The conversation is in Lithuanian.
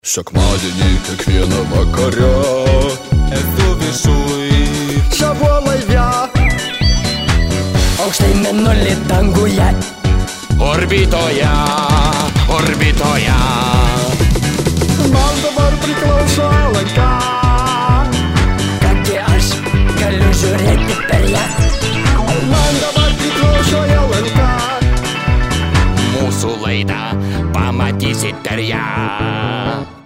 Sekmadienį kiekvieną vakarą esu viršuj, šavo laive, aukštai mėnulį danguje, orbitoje, orbitoje. Man dabar priklauso LNK, kągi aš galiu žiūrėti per ją. Man dabar priklauso LNK, Mūsų laidą pamatysit per ją.